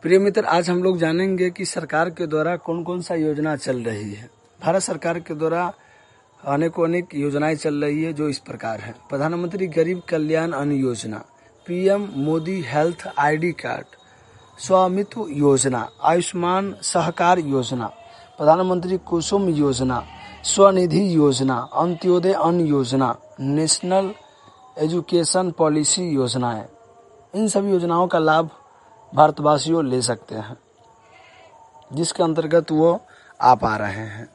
प्रिय मित्र, आज हम लोग जानेंगे कि सरकार के द्वारा कौन कौन सा योजना चल रही है। भारत सरकार के द्वारा अनेक योजनाएं चल रही है जो इस प्रकार है। प्रधानमंत्री गरीब कल्याण अन्न योजना, PM Modi health ID card, स्वामित्व योजना, आयुष्मान सहकार योजना, प्रधानमंत्री कुसुम योजना, स्वनिधि योजना, अंत्योदय अन्न योजना, नेशनल एजुकेशन पॉलिसी योजनाएं। इन सभी योजनाओं का लाभ भारतवासियों ले सकते हैं, जिसके अंतर्गत वो आ पा रहे हैं।